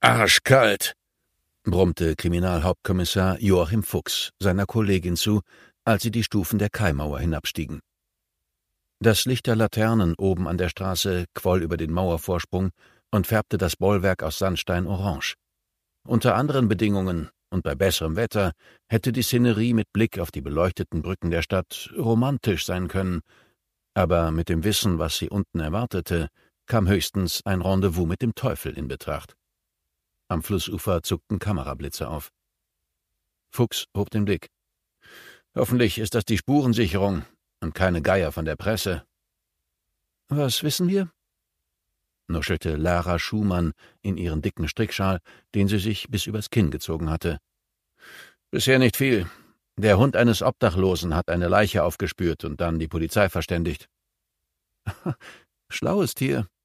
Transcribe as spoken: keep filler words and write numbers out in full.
arschkalt«, brummte Kriminalhauptkommissar Joachim Fuchs seiner Kollegin zu, als sie die Stufen der Kaimauer hinabstiegen. Das Licht der Laternen oben an der Straße quoll über den Mauervorsprung und färbte das Bollwerk aus Sandstein orange. Unter anderen Bedingungen und bei besserem Wetter hätte die Szenerie mit Blick auf die beleuchteten Brücken der Stadt romantisch sein können, aber mit dem Wissen, was sie unten erwartete, kam höchstens ein Rendezvous mit dem Teufel in Betracht. Am Flussufer zuckten Kamerablitze auf. Fuchs hob den Blick. »Hoffentlich ist das die Spurensicherung und keine Geier von der Presse.« »Was wissen wir?« nuschelte Lara Schumann in ihren dicken Strickschal, den sie sich bis übers Kinn gezogen hatte. »Bisher nicht viel. Der Hund eines Obdachlosen hat eine Leiche aufgespürt und dann die Polizei verständigt.« »Schlaues Tier«,